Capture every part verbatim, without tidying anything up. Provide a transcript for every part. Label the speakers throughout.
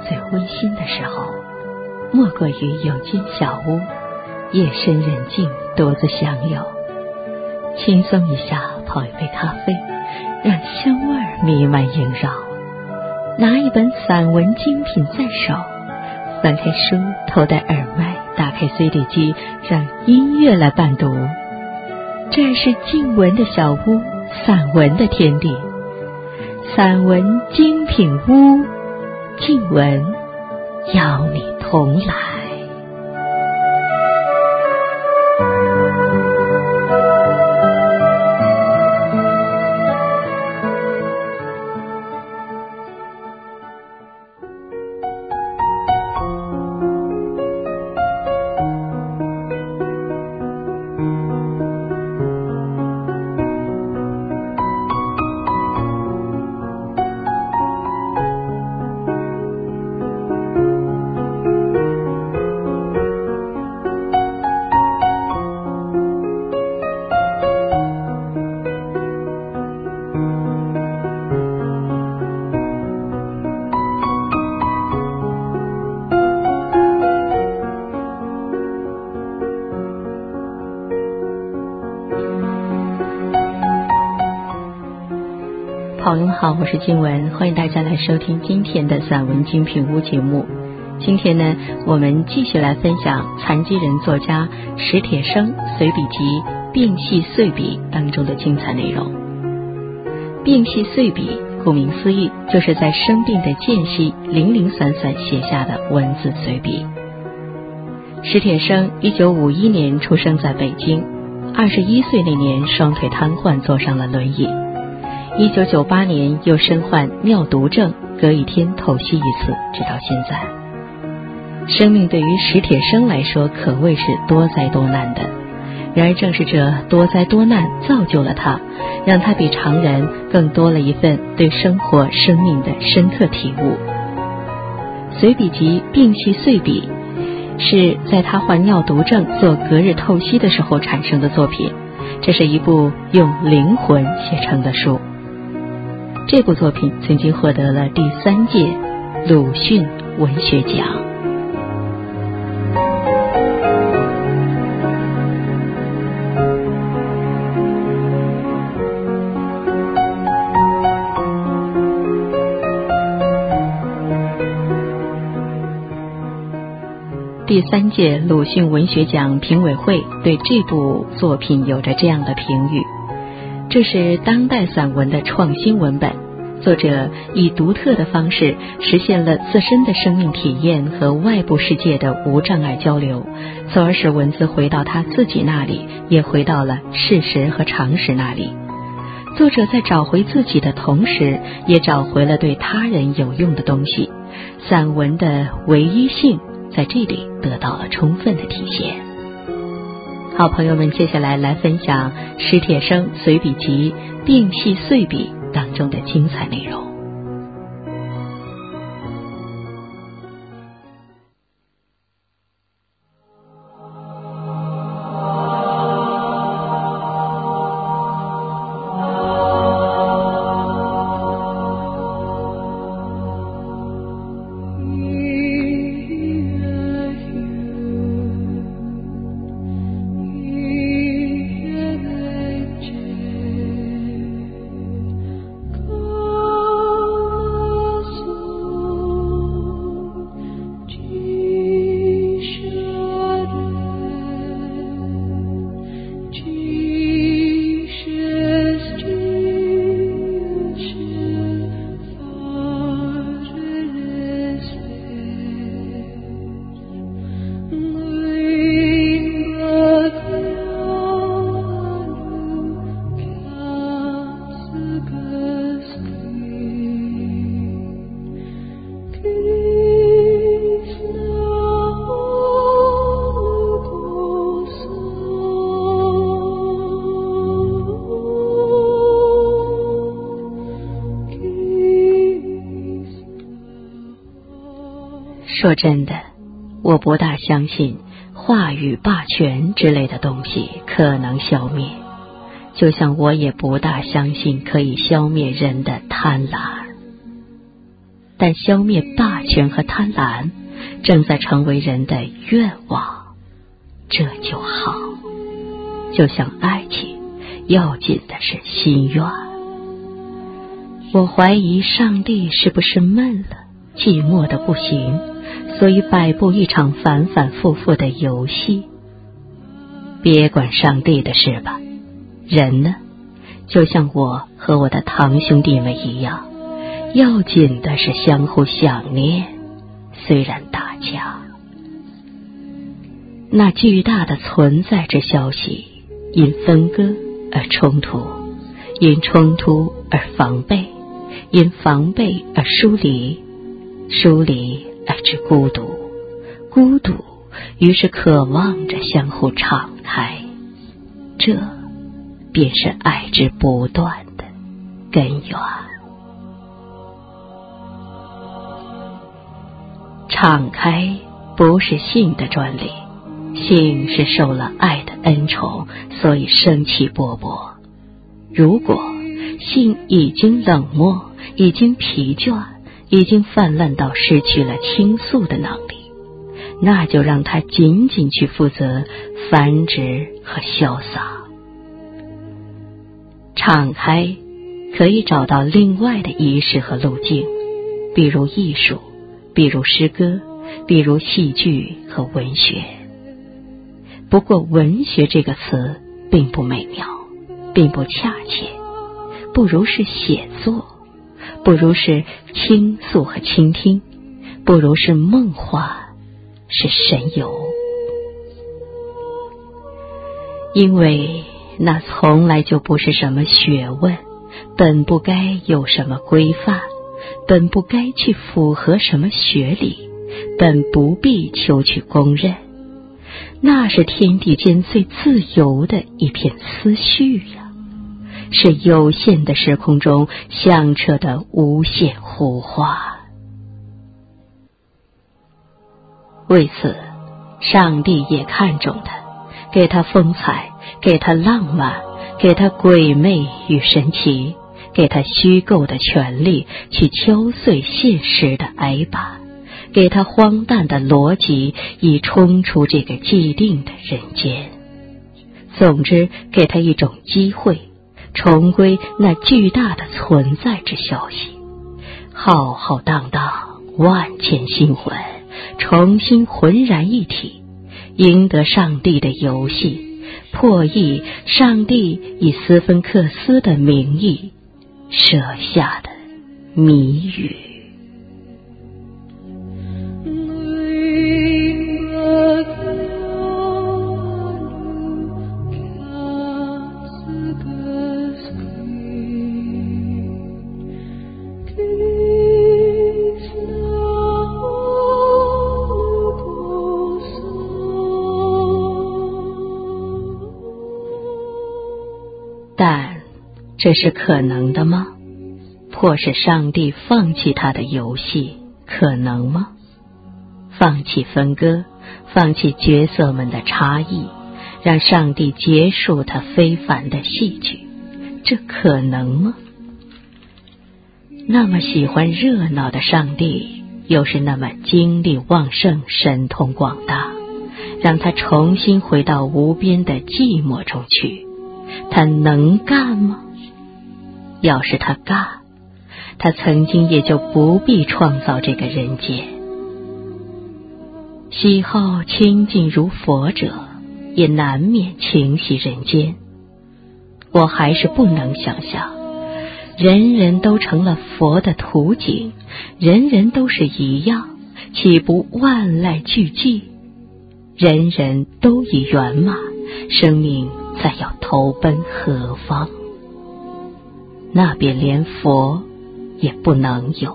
Speaker 1: 最温馨的时候，莫过于有间小屋，夜深人静，独自相拥，轻松一下泡一杯咖啡，让香味弥漫萦绕，拿一本散文精品在手，翻开书，头戴耳麦，打开 C D 机，让音乐来伴读。这是静文的小屋，散文的天地，散文精品屋，静文邀你同来。朋友们好，我是静文，欢迎大家来收听今天的散文精品屋节目。今天呢，我们继续来分享残疾人作家史铁生随笔集《病隙碎笔》当中的精彩内容。病隙碎笔，顾名思义，就是在生病的间隙零零散散写下的文字随笔。史铁生一九五一年出生在北京，二十一岁那年双腿瘫痪，坐上了轮椅。一九九八年又身患尿毒症，隔一天透析一次，直到现在。生命对于史铁生来说可谓是多灾多难的，然而正是这多灾多难造就了他，让他比常人更多了一份对生活生命的深刻体悟。随笔集《病隙碎笔》是在他患尿毒症做隔日透析的时候产生的作品，这是一部用灵魂写成的书。这部作品曾经获得了第三届鲁迅文学奖。第三届鲁迅文学奖评委会对这部作品有着这样的评语：这是当代散文的创新文本，作者以独特的方式实现了自身的生命体验和外部世界的无障碍交流，从而使文字回到他自己那里，也回到了事实和常识那里。作者在找回自己的同时，也找回了对他人有用的东西，散文的唯一性在这里得到了充分的体现。好，朋友们，接下来来分享史铁生随笔集《病隙碎笔》当中的精彩内容。说真的，我不大相信话语霸权之类的东西可能消灭，就像我也不大相信可以消灭人的贪婪。 但消灭霸权和贪婪正在成为人的愿望，这就好。就像爱情，要紧的是心愿。我怀疑上帝是不是闷了，寂寞的不行，所以摆布一场反反复复的游戏。别管上帝的事吧，人呢，就像我和我的堂兄弟们一样，要紧的是相互想念，虽然打架。那巨大的存在之消息，因分割而冲突，因冲突而防备，因防备而疏离，疏离而致孤独，孤独于是渴望着相互敞开，这便是爱之不断的根源。敞开不是性的专利，性是受了爱的恩宠，所以生气勃勃。如果性已经冷漠，已经疲倦，已经泛滥到失去了倾诉的能力，那就让它仅仅去负责繁殖和潇洒。敞开可以找到另外的仪式和路径，比如艺术，比如诗歌，比如戏剧和文学。不过文学这个词并不美妙，并不恰切，不如是写作，不如是倾诉和倾听，不如是梦幻，是神游。因为那从来就不是什么学问，本不该有什么规范，本不该去符合什么学理，本不必求取公认，那是天地间最自由的一片思绪呀，是有限的时空中响彻的无限呼唤。为此，上帝也看重他，给他风采，给他浪漫，给他鬼魅与神奇，给他虚构的权利去敲碎现实的矮板，给他荒诞的逻辑以冲出这个既定的人间。总之，给他一种机会，重归那巨大的存在之消息，浩浩荡荡，万千星魂重新浑然一体，赢得上帝的游戏，破译上帝以斯芬克斯的名义设下的谜语。但这是可能的吗？迫使上帝放弃他的游戏，可能吗？放弃分割，放弃角色们的差异，让上帝结束他非凡的戏剧，这可能吗？那么喜欢热闹的上帝，又是那么精力旺盛，神通广大，让他重新回到无边的寂寞中去，他能干吗？要是他干，他曾经也就不必创造这个人间。喜好清净如佛者，也难免情系人间。我还是不能想象，人人都成了佛的图景，人人都是一样，岂不万籁俱寂？人人都已圆满，生命再要投奔何方？那便连佛也不能有。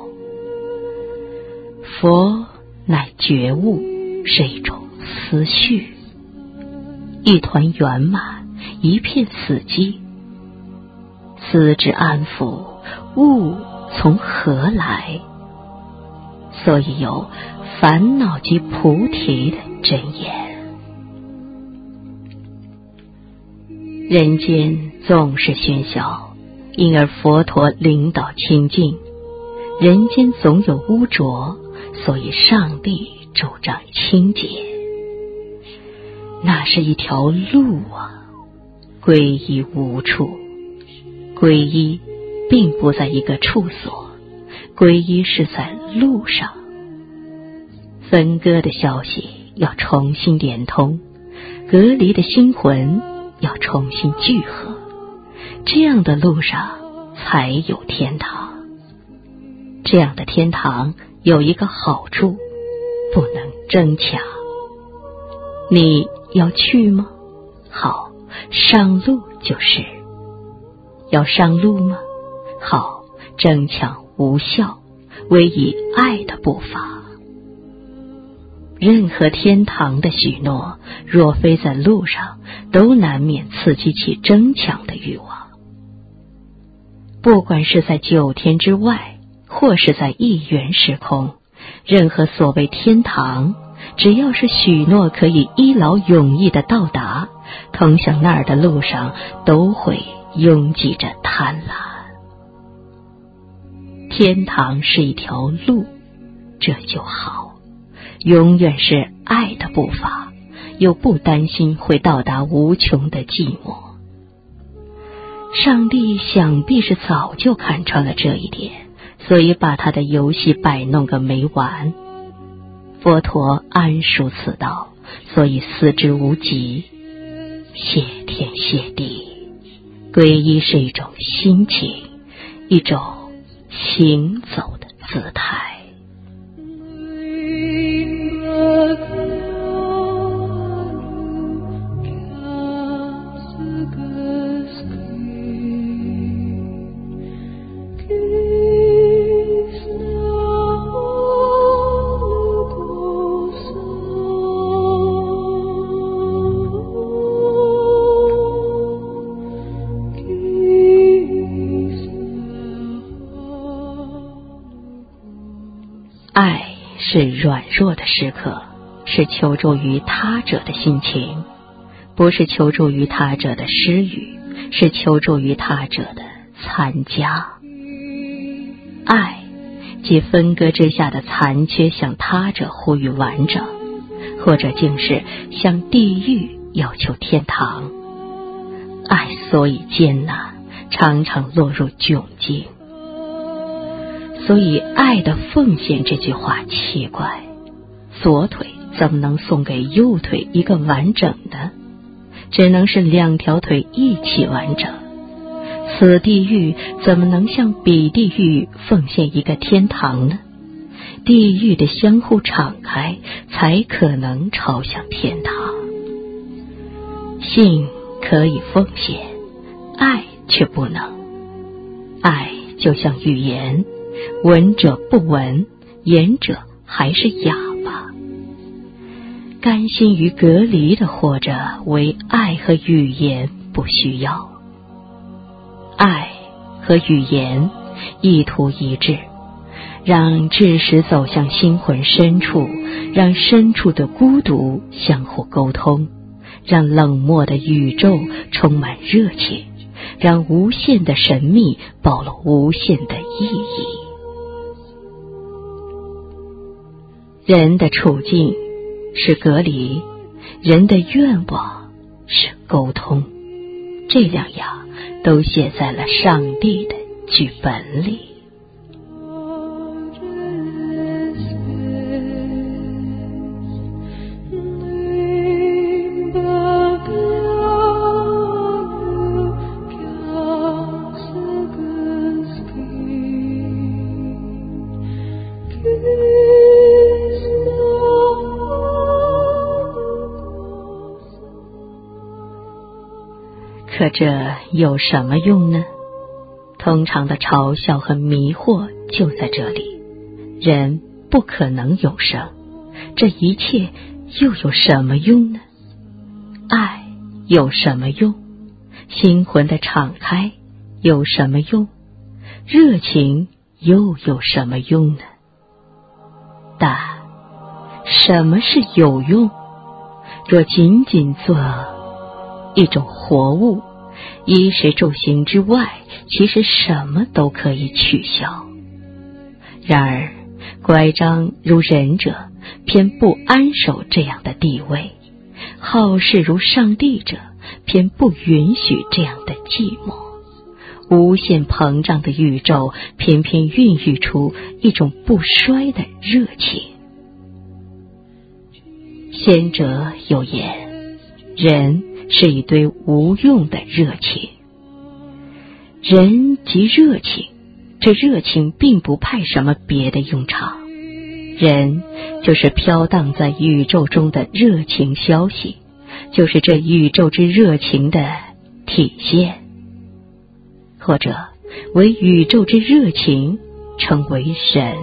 Speaker 1: 佛乃觉悟，是一种思绪，一团圆满，一片死寂。思之安抚，悟从何来？所以有烦恼即菩提的真言。人间总是喧嚣，因而佛陀领导清净， 人间总有污浊，所以上帝主张清洁。那是一条路啊，皈依无处。皈依并不在一个处所，皈依是在路上。分割的消息要重新连通，隔离的心魂要重新聚合，这样的路上才有天堂。这样的天堂有一个好处，不能争抢。你要去吗？好，上路就是。要上路吗？好，争抢无效，唯以爱的步伐。任何天堂的许诺，若非在路上，都难免刺激起争抢的欲望。不管是在九天之外，或是在一元时空，任何所谓天堂，只要是许诺可以一劳永逸的到达，通向那儿的路上都会拥挤着贪婪。天堂是一条路，这就好，永远是爱的步伐，又不担心会到达无穷的寂寞。上帝想必是早就看穿了这一点，所以把他的游戏摆弄个没完。佛陀谙熟此道，所以思之无极。谢天谢地，皈依是一种心情，一种行走的姿态。爱是软弱的时刻，是求助于他者的心情，不是求助于他者的施予，是求助于他者的参加。爱即分割之下的残缺向他者呼吁完整，或者竟是向地狱要求天堂。爱所以艰难，常常落入窘境。所以爱的奉献这句话奇怪，左腿怎么能送给右腿一个完整的？只能是两条腿一起完整。此地狱怎么能向彼地狱奉献一个天堂呢？地狱的相互敞开，才可能朝向天堂。性可以奉献，爱却不能。爱就像语言，闻者不闻，言者还是哑巴。甘心于隔离的活着，为爱和语言不需要。爱和语言意图一致，让知识走向心魂深处，让深处的孤独相互沟通，让冷漠的宇宙充满热情，让无限的神秘暴露无限的意义。人的处境是隔离，人的愿望是沟通，这两样都写在了上帝的剧本里。可这有什么用呢？通常的嘲笑和迷惑就在这里。人不可能永生，这一切又有什么用呢？爱有什么用？心魂的敞开有什么用？热情又有什么用呢？但什么是有用？若仅仅做一种活物，衣食住行之外，其实什么都可以取消。 然而乖张如仁者偏不安守这样的地位，好事如上帝者偏不允许这样的寂寞。无限膨胀的宇宙偏偏孕育出一种不衰的热情。先者有言，人是一堆无用的热情。人即热情，这热情并不派什么别的用场，人就是飘荡在宇宙中的热情消息，就是这宇宙之热情的体现，或者为宇宙之热情称为神。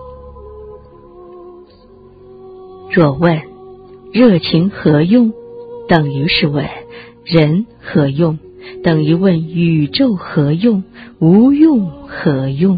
Speaker 1: 若问热情何用，等于是问人何用，等于问宇宙何用，无用何用。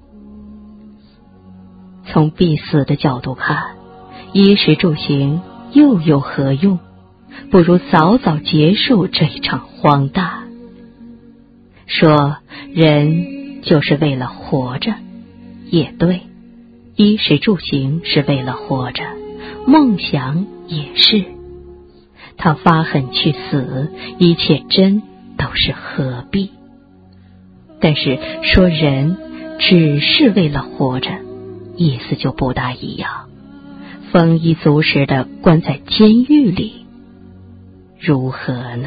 Speaker 1: 从必死的角度看，衣食住行又有何用？不如早早结束这一场荒诞。说人就是为了活着，也对，衣食住行是为了活着，梦想也是。他发狠去死，一切真都是何必。但是说人只是为了活着，意思就不大一样。丰衣足食的关在监狱里，如何呢？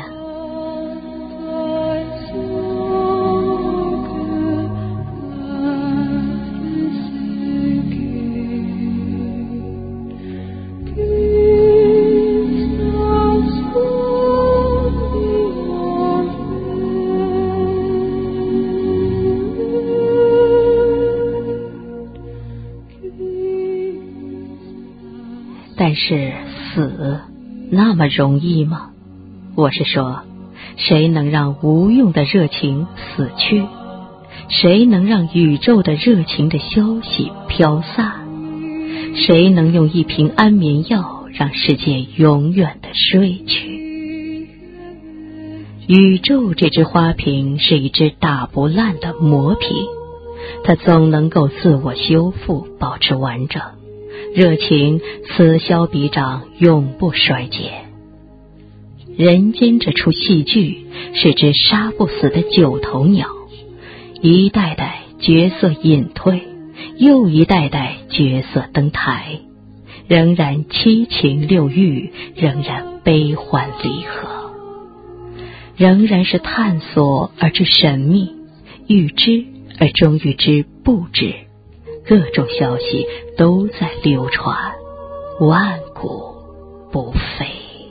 Speaker 1: 但是死那么容易吗？我是说，谁能让无用的热情死去？谁能让宇宙的热情的消息飘散？谁能用一瓶安眠药让世界永远的睡去？宇宙这只花瓶是一只打不烂的磨瓶，它总能够自我修复，保持完整。热情此消彼长，永不衰减。人间这出戏剧是只杀不死的九头鸟，一代代角色隐退，又一代代角色登台，仍然七情六欲，仍然悲欢离合，仍然是探索而知神秘，预知而终于知不知。各种消息都在流传，万古不废。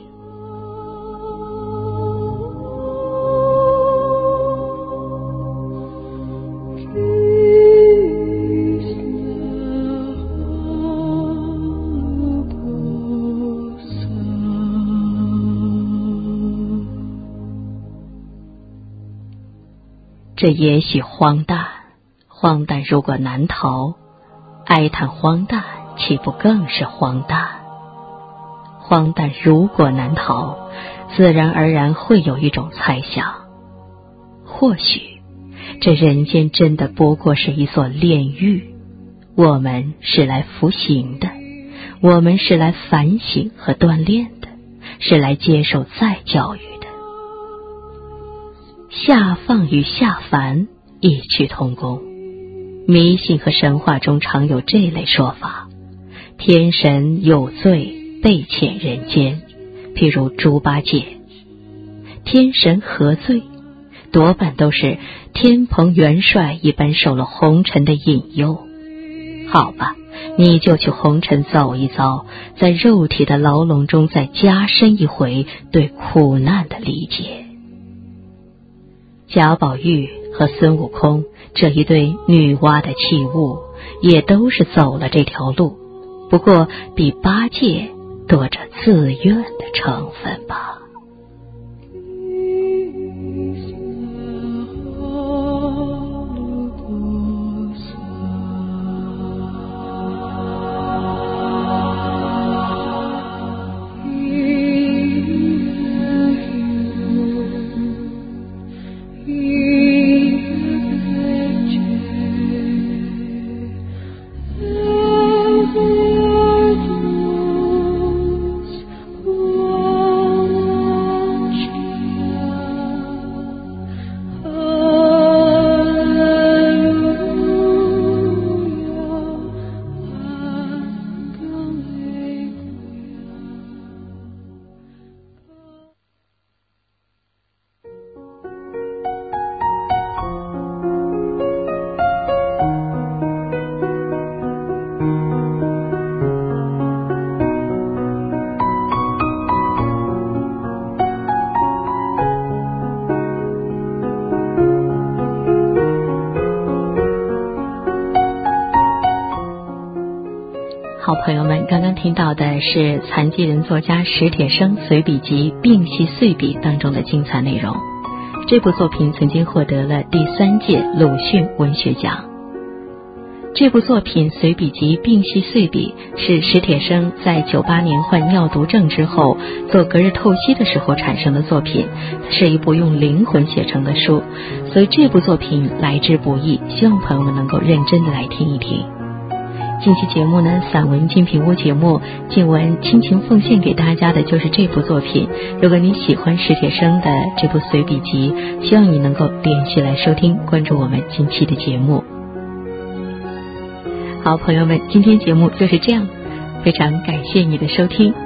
Speaker 1: 这也许荒诞，荒诞如果难逃，哀叹荒诞岂不更是荒诞？荒诞如果难逃，自然而然会有一种猜想，或许这人间真的不过是一所炼狱，我们是来服刑的，我们是来反省和锻炼的，是来接受再教育的。下放与下凡异曲同工，迷信和神话中常有这类说法，天神有罪被遣人间，譬如猪八戒。天神何罪？多半都是天蓬元帅一般受了红尘的引诱。好吧，你就去红尘走一遭，在肉体的牢笼中再加深一回对苦难的理解。贾宝玉和孙悟空这一对女娲的器物，也都是走了这条路，不过比八戒多着自愿的成分吧。 好朋友们，刚刚听到的是残疾人作家史铁生随笔集《病隙岁笔》当中的精彩内容。这部作品曾经获得了第三届鲁迅文学奖。这部作品随笔集《病隙岁笔》是史铁生在九八年患尿毒症之后做隔日透析的时候产生的作品，是一部用灵魂写成的书，所以这部作品来之不易，希望朋友们能够认真的来听一听。近期节目呢，散文精品屋节目静文倾情奉献给大家的就是这部作品。如果你喜欢史铁生的这部随笔集，希望你能够连续来收听关注我们近期的节目。好朋友们，今天节目就是这样，非常感谢你的收听，